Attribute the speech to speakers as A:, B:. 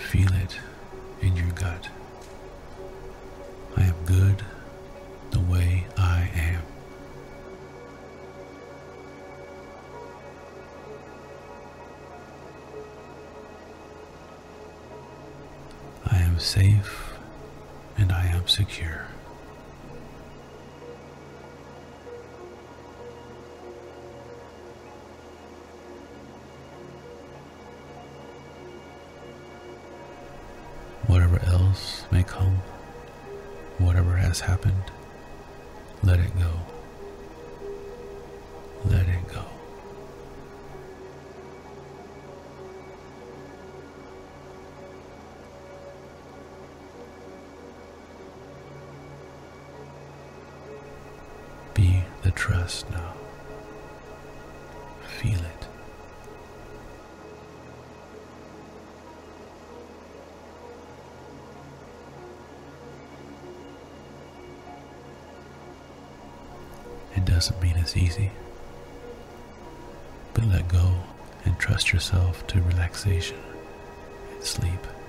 A: Feel it in your gut. I am good the way I am. I am safe and I am secure. Whatever else may come, whatever has happened, let it go. Let it go. Be the trust now. Feel it. It doesn't mean it's easy, but let go and trust yourself to relaxation and sleep.